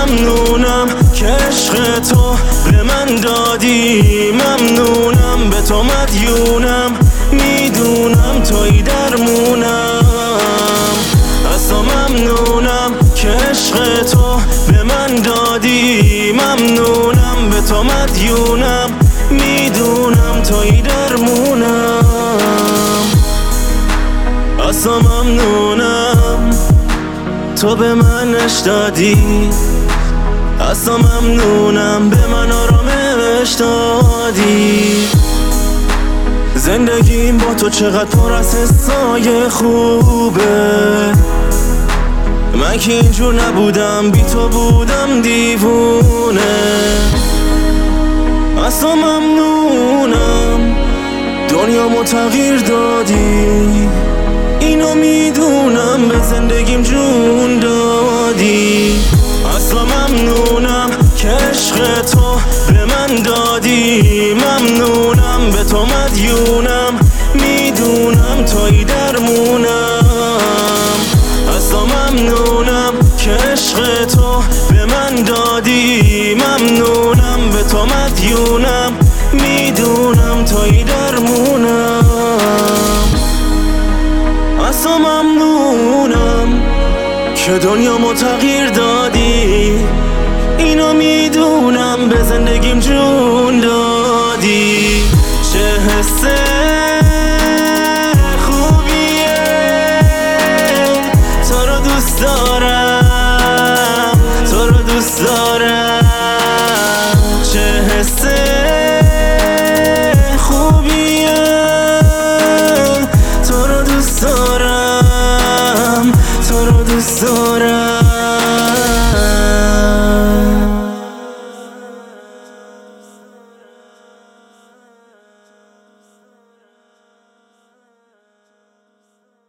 ممنونم که عشق تو به من دادی، ممنونم به تو مدیونم، میدونم توی درمونم. اصلا ممنونم که عشق تو به من دادی، ممنونم به تو مدیونم، میدونم توی درمونم. اصلا ممنونم تو به من عشق دادی، اصلا ممنونم به من آرامش دادی. زندگیم با تو چقدر پر از حسای خوبه، من که اینجور نبودم، بی تو بودم دیوونه. اصلا ممنونم دنیامو تغییر دادی، اینو میدونم به زندگیم جون دادی. اصلا ممنونم که عشق تو به من دادی، ممنونم به تو مدیونم، میدونم توی درمونم. اصلا ممنونم که عشق تو به من دادی، ممنونم به تو مدیونم، میدونم توی درمونم. اصلا ممنونم که دنیامو تغییر دادی، اینو میدونم به زندگیم جون دادی. چه حس خوبیه تو رو دوست دارم، تو رو دوست دارم. چه حس خوبیه تو رو دوست دارم، تو رو دوست دارم.